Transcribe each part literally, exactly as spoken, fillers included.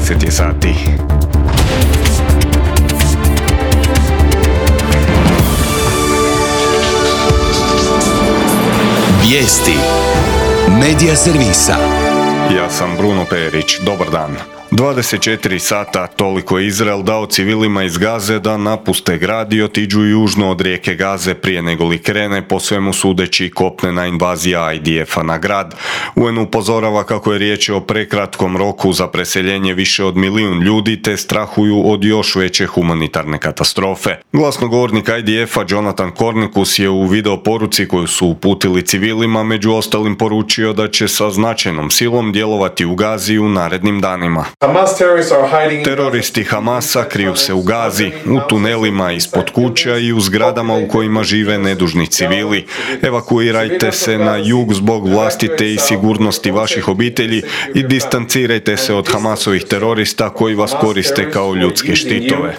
deset je sati. Vijesti Medija servisa. Ja sam Bruno Perić, dobar dan. dvadeset četiri sata toliko je Izrael dao civilima iz Gaze da napuste grad i otiđu južno od rijeke Gaze prije nego li krene po svemu sudeći kopnena invazija I D F-a na grad. U N upozorava kako je riječ o prekratkom roku za preseljenje više od milijun ljudi te strahuju od još veće humanitarne katastrofe. Glasnogovornik I D F-a Jonathan Cornicus je u video poruci koju su uputili civilima među ostalim poručio da će sa značajnom silom djelovati u Gazi u narednim danima. Teroristi Hamasa kriju se u Gazi, u tunelima ispod kuća i u zgradama u kojima žive nedužni civili. Evakuirajte se na jug zbog vlastite i sigurnosti vaših obitelji i distancirajte se od Hamasovih terorista koji vas koriste kao ljudske štitove.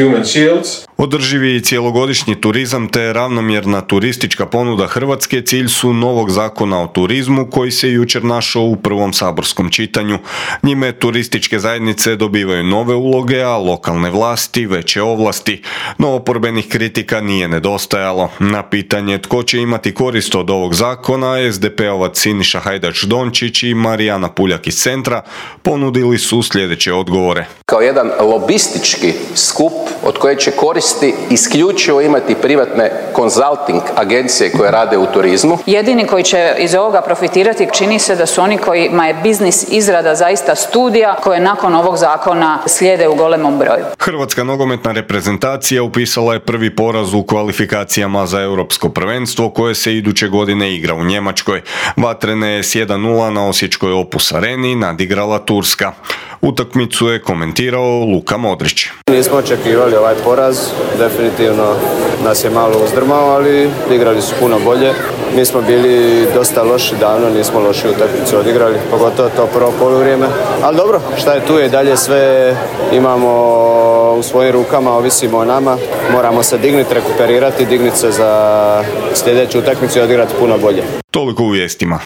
Održivi i cjelogodišnji turizam te ravnomjerna turistička ponuda Hrvatske cilj su novog zakona o turizmu koji se jučer našao u prvom saborskom čitanju. Njime turističke zajednice dobivaju nove uloge, a lokalne vlasti veće ovlasti. No oporbenih kritika nije nedostajalo. Na pitanje tko će imati korist od ovog zakona, S D P-ovac Siniša Hajdaš Dončić i Marijana Puljak iz Centra ponudili su sljedeće odgovore. Kao jedan lobistički skup od koje će koristi isključivo imati privatne konzulting agencije koje rade u turizmu. Jedini koji će iz ovoga profitirati čini se da su oni kojima je biznis izrada zaista studija koje nakon ovog zakona slijede u golemom broju. Hrvatska nogometna reprezentacija upisala je prvi poraz u kvalifikacijama za europsko prvenstvo koje se iduće godine igra u Njemačkoj. Vatrene je s jedan nula na osječkoj Opus Areni nadigrala Turska. Utakmicu je komentirao Luka Modrić. Nismo očekivali ovaj poraz, definitivno nas je malo uzdrmao, ali igrali su puno bolje. Mi smo bili dosta loši davno, nismo loši utakmicu odigrali, pogotovo to prvo poluvrijeme. Ali dobro, šta je tu je dalje sve imamo u svojim rukama, ovisimo o nama. Moramo se digniti, rekuperirati, digniti se za sljedeću utakmicu i odigrati puno bolje. Toliko u vijestima.